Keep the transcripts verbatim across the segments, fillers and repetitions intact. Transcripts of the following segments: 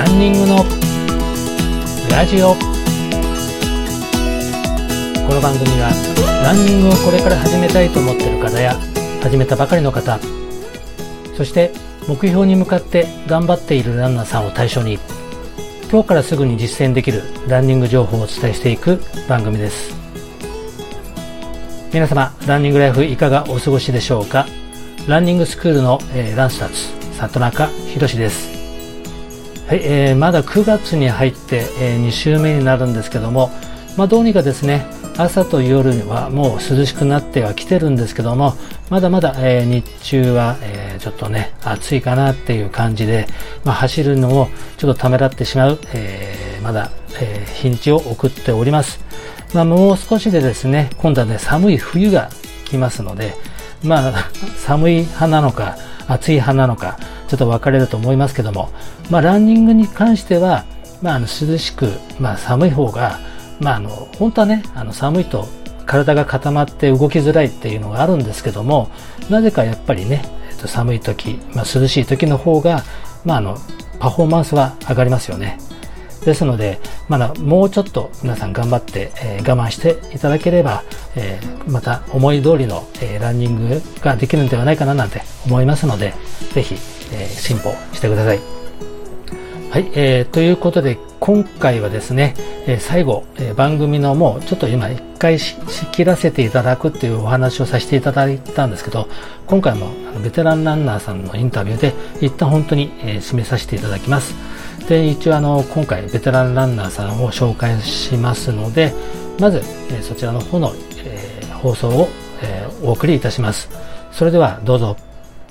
ンニングのラジオ。この番組はランニングをこれから始めたいと思っている方や始めたばかりの方、そして目標に向かって頑張っているランナーさんを対象に、今日からすぐに実践できるランニング情報をお伝えしていく番組です。皆様、ランニングライフいかがお過ごしでしょうか。ランニングスクールの、えー、ランスターズ里中博です。はい、えー、まだくがつに入って、えー、に週目になるんですけども、まあ、どうにかですね、朝と夜はもう涼しくなってはきてるんですけども、まだまだ、えー、日中は、えー、ちょっとね暑いかなっていう感じで、まあ、走るのをちょっとためらってしまう、えー、まだ、えー、日にちを送っております。まあ、もう少しでですね、今度はね寒い冬が来ますので、まあ寒い派なのか暑い派なのかちょっと分かれると思いますけども、まあ、ランニングに関しては、まあ、あの涼しく、まあ、寒い方が、まあ、あの本当はねあの寒いと体が固まって動きづらいっていうのがあるんですけども、なぜかやっぱりね、えっと、寒い時、まあ、涼しい時の方が、まあ、あのパフォーマンスは上がりますよね。ですので、まだもうちょっと皆さん頑張って、えー、我慢していただければ、えー、また思い通りの、えー、ランニングができるのではないかななんて思いますので、ぜひ、えー、進歩してください。はい、えー、ということで今回はですね、えー、最後、えー、番組のもうちょっと今一回し切らせていただくっていうお話をさせていただいたんですけど、今回もあのベテランランナーさんのインタビューで一旦本当に、えー、締めさせていただきます。で、一応あの今回ベテランランナーさんを紹介しますので、まず、えー、そちらの方の、えー、放送を、えー、お送りいたします。それではどうぞ。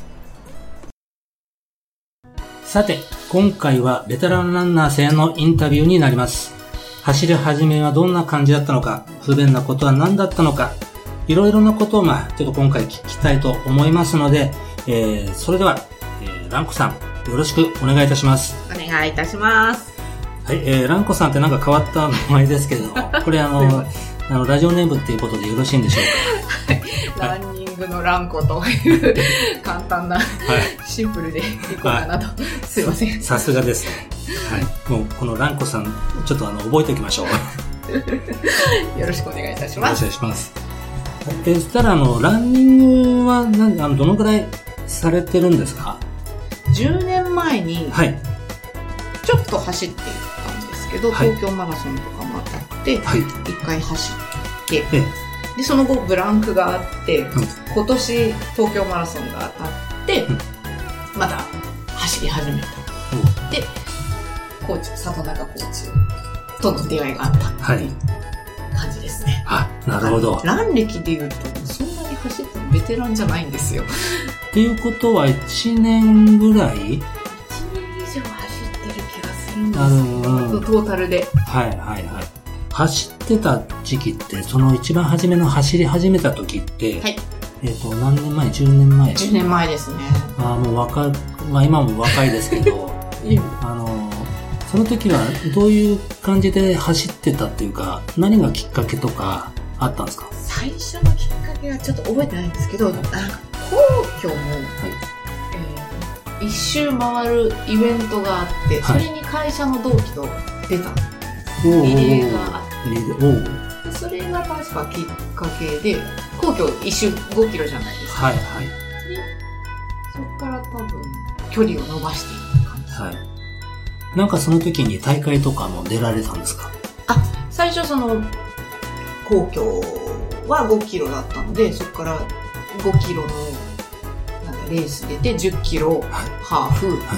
さて、今回はベテランランナーさんへのインタビューになります。走り始めはどんな感じだったのか、不便なことは何だったのか、いろいろなことをまあちょっと今回聞きたいと思いますので、えー、それでは、えー、ランコさんよろしくお願いいたします。 お願いいたします。 はい、えー、ランコさんってなんか変わった名前ですけれども、これあのあのラジオネームっていうことでよろしいんでしょうか。 ランニングのランコという簡単な、はい、シンプルでいこうかなと、はい、すいません。 さすがですね。はい、もうこのランコさんちょっとあの覚えておきましょう。 よろしくお願いいたします。 よろしくお願いします。えー、そしたらあのランニングは何あのどのくらいされてるんですか？ じゅうねんまえにちょっと走っていったんですけど、はい、東京マラソンとかも当たって、はい、いっかい走って、ええ、でその後ブランクがあって、うん、今年東京マラソンが当たって、うん、また走り始めた、うん、でコーチ里中コーチとの出会いがあったっていう感じですね。 はい、あ、なるほど。 ラン歴でいうとそんなに走ってもベテランじゃないんですよ。 っていうことはいちねんぐらいいちねん以上走ってる気がするんですけど、うん、トータルで。 はいはいはい。走ってた時期って、その一番初めの走り始めた時って、はい、えっと、何年前 ?じゅうねんまえ ?じゅう年前ですね。 ああ、もう若い、まあ今も若いですけど、あの、その時はどういう感じで走ってたっていうか、何がきっかけとかあったんですか？ 最初のきっかけはちょっと覚えてないんですけど、なんか皇居の、はいえー、一周回るイベントがあって、はい、それに会社の同期と出たリレーがあって、それが確かきっかけで、皇居一周ごキロじゃないですか。はいはい。で、そこから多分距離を伸ばしていった感じ。はい。 なんかその時に大会とかも出られたんですか？ あ、最初その皇居はごキロだったので、そこからごキロのなんかレース出てじゅっキロ、はい、ハーフ、はい、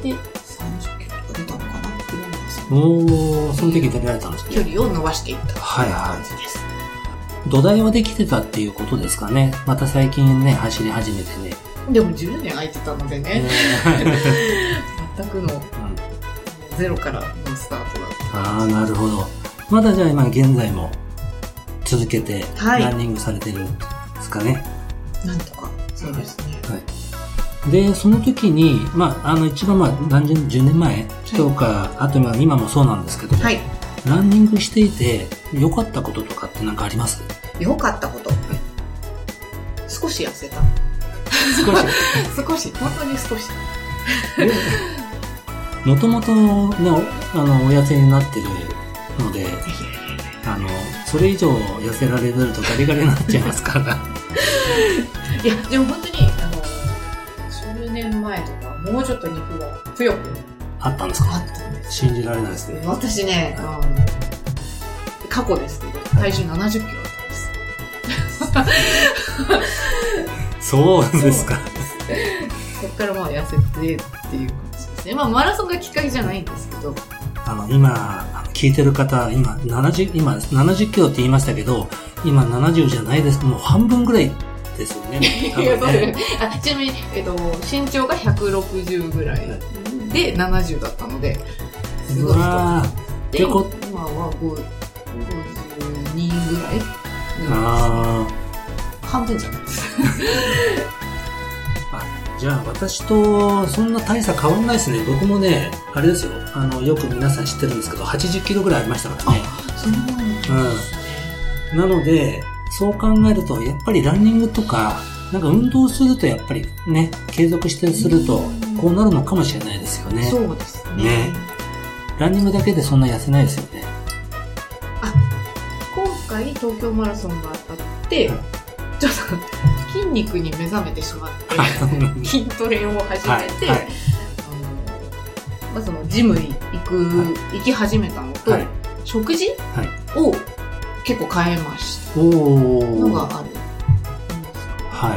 でさんじゅっキロとか出たのかな。 おー、その時出られたんですね。 距離を伸ばしていった感じです。 はいはい、土台はできてたっていうことですかね。また最近ね走り始めてね。 でもじゅうねん空いてたのでね、全くの、うん、ゼロからのスタートだった。 ああ、なるほど。まだじゃあ今現在も続けてランニングされてるんですかね。 はい、なんとかそうですね。はい。 でその時に、まあ、あの一番、まあ、何十じゅうねんまえとか、はい、あと今もそうなんですけど、はい、ランニングしていて良かったこととかって何かあります？ 良かったこと、はい、少し痩せた。少し少し本当に少しもともとね、あの、お痩せになってるので、あの、それ以上痩せられるとガリガリになっちゃいますから。 いや、でも本当に、あの、じゅうねんまえとか、もうちょっと肉がぷよぷよ。 あったんですか？ あったんです。 信じられないですね。 私ね、あの、過去ですけど、体重ななじゅっキロだったんです。 そうですか。 そっからまあ痩せてっていう感じですね。まあマラソンがきっかけじゃないんですけど。 あの、今、聞いてる方、今、ななじゅう、今、ななじゅっキロって言いましたけど、今ななじゅうじゃないです。もう半分ぐらいですよね。 いや、そうです。あ、ちなみに、えっと、身長がひゃくろくじゅうぐらいでななじゅうだったので、すごい太って。で、今はごじゅうにぐらい。ああ。半分じゃないです。 じゃあ私とそんな大差変わんないですね。僕もね、あれですよ。あの、よく皆さん知ってるんですけど、はちじゅっキロぐらいありましたからね。 あ、そんなもんですね。 うん。なので、そう考えると、やっぱりランニングとか、なんか運動するとやっぱりね、継続してすると、こうなるのかもしれないですよね。 そうですね。 ね。ランニングだけでそんな痩せないですよね。 あ、今回東京マラソンが当たって、はい、ちょっと、筋肉に目覚めてしまって筋トレを始めて、はいはい、あのまあ、そのジムに行く、はい、行き始めたのと、はい、食事、はい、を結構変えましたのがある。 はい。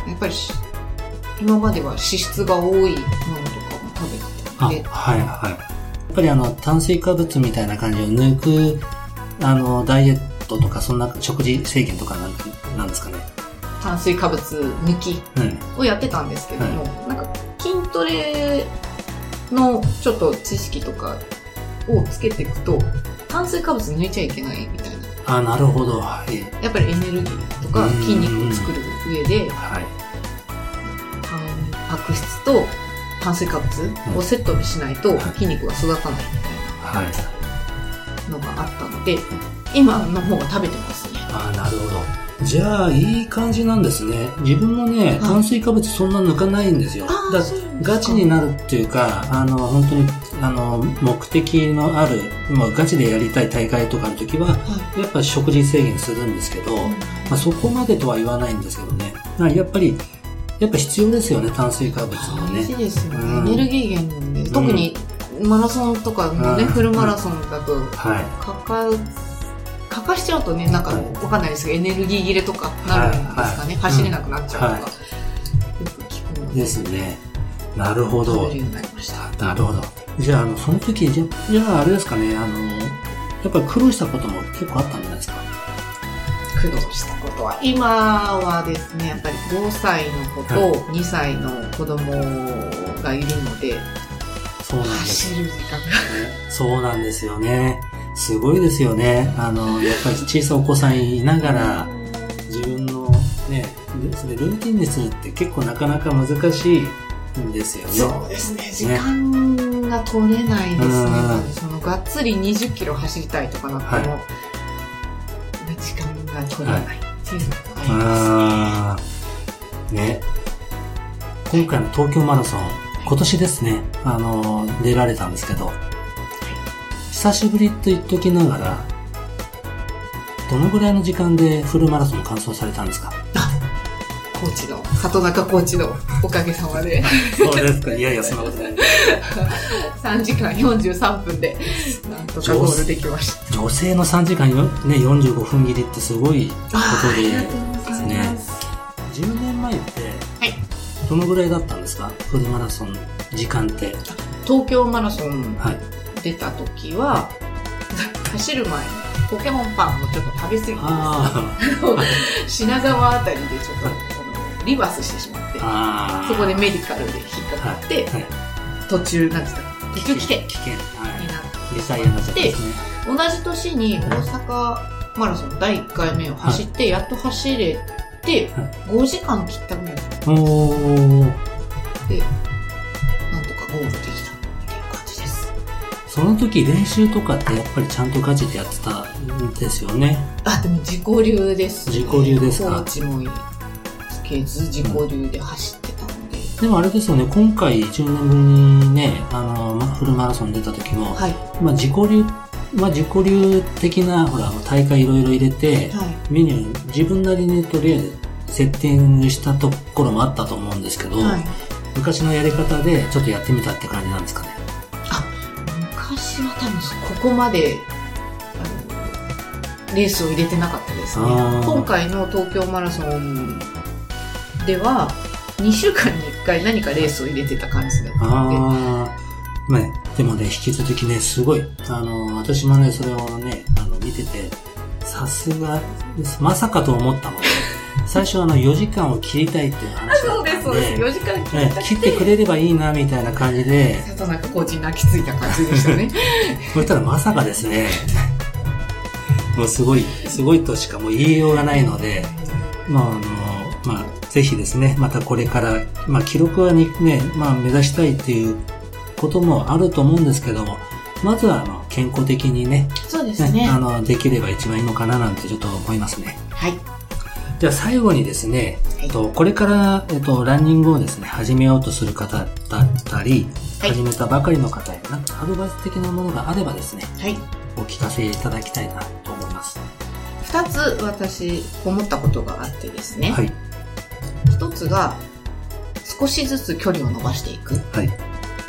やっぱり今までは脂質が多いものとかも食べてて、 はいはい。やっぱりあの炭水化物みたいな感じを抜くあのダイエットとかそんな食事制限とかなんかなんですかね。 炭水化物抜きをやってたんですけども、はい、なんか筋トレのちょっと知識とかをつけていくと炭水化物抜いちゃいけないみたいな。 あ、なるほど。はい。 やっぱりエネルギーとか筋肉を作る上で、はい、タンパク質と炭水化物をセットにしないと筋肉が育たないみたいなのがあったので、今の方が食べてますね。 あ、なるほど。じゃあいい感じなんですね。自分もね、炭水化物そんな抜かないんですよ。だからガチになるっていうか、あの本当にあの目的のある、まあ、ガチでやりたい大会とかの時は、はい、やっぱ食事制限するんですけど、うん、まあ、そこまでとは言わないんですけどね。やっぱりやっぱ必要ですよね、炭水化物もね。 大事ですよね、うん、エネルギー源なんで、特にマラソンとかのね、うん、フルマラソンだと、うん、はい、かかるかかしちゃうとね、なんかわかんないですけど、エネルギー切れとかなるんですかね。はいはい、走れなくなっちゃうとか、うん、はい、よく聞くので。 ですね。なるほど。 食べるようになりました。 なるほど。じゃあ、あの、その時、じゃ、じゃああれですかね、あの、やっぱり苦労したことも結構あったんじゃないですか？ 苦労したことは、今はですね、やっぱりごさいの子とにさいの子供がいるので、 そうなんです。 走る時間が。 そうなんですよね。すごいですよね。あの、やっぱり小さいお子さんいながら、自分のね、それルーティンにするって結構なかなか難しいんですよね。 そうですね。時間が取れないですね。そのがっつりにじゅっキロ走りたいとかなっても、はい、時間が取れないっていうのがありますね。ね。今回の東京マラソン、今年ですね、あの、出られたんですけど、久しぶりと言っときながら、どのぐらいの時間でフルマラソン完走されたんですか？ あ、コーチの、里中コーチのおかげさまで。 そうですか。いやいや、そんなことない。 さんじかんよんじゅうさんぷんで、なんとかゴールできました。 女性のさんじかんよ、ね、よんじゅうごふん切りってすごいことでですね。じゅうねんまえって、はい、どのぐらいだったんですか？フルマラソン時間って。 東京マラソン、はい、出た時は、走る前にポケモンパンをちょっと食べ過ぎて品川あたりでちょっと、はい、リバースしてしまって、そこでメディカルで引っかかって、はいはい、途中なんですか途中棄権危険、はい、 になってリタイアになっちゃったですね。 同じ年に大阪マラソンだいいっかいめを走って、はい、やっと走れて、はい、ごじかん切ったぐらいです。おー。で、なんとかゴールできた。 その時練習とかってやっぱりちゃんとガチでやってたんですよね。 あ、でも自己流です、ね。 自己流ですか。 コーチもつけず自己流で走ってたので。 でもあれですよね、今回じゅうねんぶりにね、あの、フルマラソン出た時も、はい、まあ自己流、まあ自己流的な、ほら、大会いろいろ入れて、はい、メニュー、自分なりにとりあえずセッティングしたところもあったと思うんですけど、はい、昔のやり方でちょっとやってみたって感じなんですかね。 あ、昔は多分ここまで、あの、レースを入れてなかったですね。今回の東京マラソンでは、にしゅうかんにいっかい何かレースを入れてた感じだったので。あまあ、でもね、引き続きね、すごい、あの、私もね、それをね、あの、見てて、さすが、まさかと思ったので、最初あの、よじかんを切りたいっていう話だったんで。 そうです、そうです。よじかん切りたい、 ね。切ってくれればいいな、みたいな感じで。 里中コーチに泣きついた感じでしたね。 そしたらまさかですね、もうすごい、すごいとしかもう言いようがないので、まあ、あの、まあ、ぜひですね、またこれから、まあ、記録はね、まあ、目指したいっていうこともあると思うんですけども、まずは、あの、健康的にね、 そうですね。ねあの、できれば一番いいのかななんてちょっと思いますね。 はい。 じゃあ最後にですね、はい、えっと、これから、えっと、ランニングをですね、始めようとする方だったり、はい、始めたばかりの方へ、なんかアドバイス的なものがあればですね、はい、お聞かせいただきたいなと思います。 二つ私、思ったことがあってですね。はい。一つが、少しずつ距離を伸ばしていく。はい。で、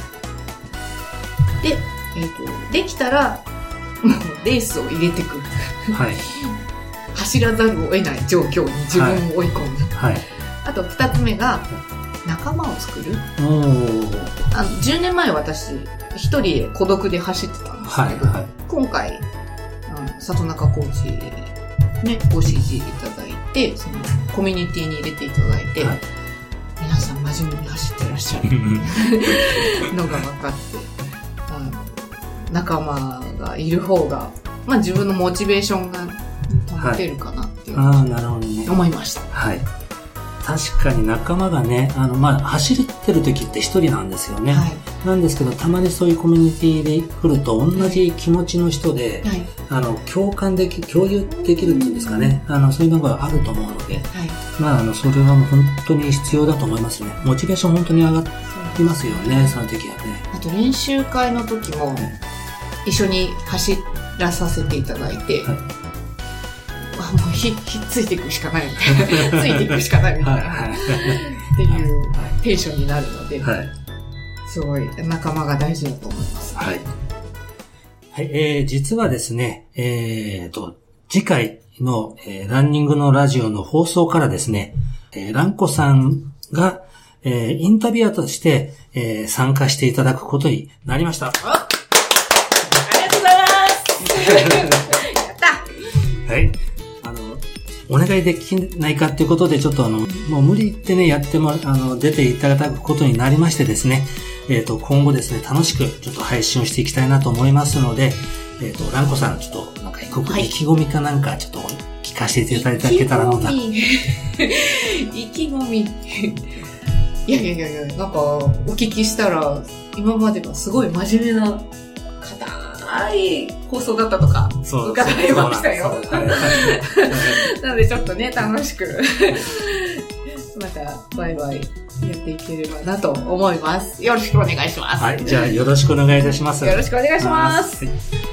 えっと、できたら、もうレースを入れていく。はい。走らざるを得ない状況に自分を追い込む。はい。はい、あと二つ目が、仲間を作る。おあのじゅうねんまえ私、一人で孤独で走ってたんですけど、はいはい、今回、あの里中コーチね、ご指示いただいて、そのコミュニティに入れていただいて、はい、皆さん真面目に走ってらっしゃるのが分かって、あの仲間がいる方が、まあ自分のモチベーションが保てるかなっていう、はい、ああ、なるほどね。思いました。 はい。確かに仲間がね、あの、まあ、走ってる時って一人なんですよね。はい。なんですけど、たまにそういうコミュニティで来ると、同じ気持ちの人で、はい、あの、共感でき、共有できるっていうんですかね。あの、そういうのがあると思うので、はい、まあ、あの、それはもう本当に必要だと思いますね。モチベーション本当に上がりますよね、その時はね。 あと、練習会の時も、一緒に走らさせていただいて、はい、もうひ、ひっついていくしかないみたいな。ついていくしかないみたいな。はい、っていうテンションになるので、はい、すごい仲間が大事だと思います。 はい。はい、えー、実はですね、えーと、次回の、えー、ランニングのラジオの放送からですね、えー、ランコさんが、えー、インタビュアーとして、えー、参加していただくことになりました。ありがとうございますやったはい。 お願いできないかっていうことで、ちょっとあの、もう無理言ってね、やっても、あの、出ていただくことになりましてですね、えっと、今後ですね、楽しくちょっと配信をしていきたいなと思いますので、えっと、ランコさん、ちょっと、なんか、意気込みかなんか、ちょっと聞かせていただけたらな。意気込み。いやいやいやいや、なんか、お聞きしたら、今まではすごい真面目な方、はい、放送だったとか、伺いましたよ。なのでちょっとね、楽しく、また、バイバイやっていければなと思います。よろしくお願いします。 はい、じゃあよろしくお願いいたします。 よろしくお願いします。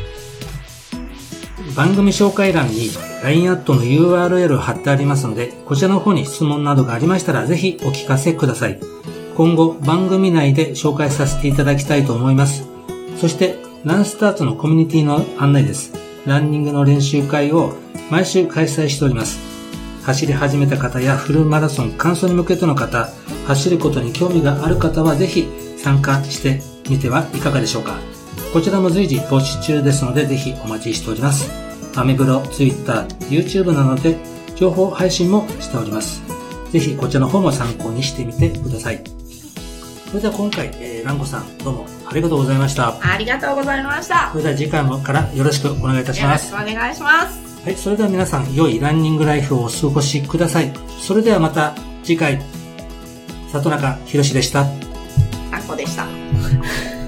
番組紹介欄に ライン アットの ユーアールエル 貼ってありますので、こちらの方に質問などがありましたら、ぜひお聞かせください。今後、番組内で紹介させていただきたいと思います。そして、ランスタートのコミュニティの案内です。ランニングの練習会を毎週開催しております。走り始めた方やフルマラソン完走に向けての方、走ることに興味がある方はぜひ参加してみてはいかがでしょうか。こちらも随時募集中ですので、ぜひお待ちしております。アメブロ、Twitter、YouTube などで情報配信もしております。ぜひこちらの方も参考にしてみてください。それでは今回、えー、ランコさんどうもありがとうございました。 ありがとうございました。 それでは次回もからよろしくお願いいたします。 よろしくお願いします。 はい、それでは皆さん良いランニングライフをお過ごしください。それではまた次回、里中博でした。 ランコでした。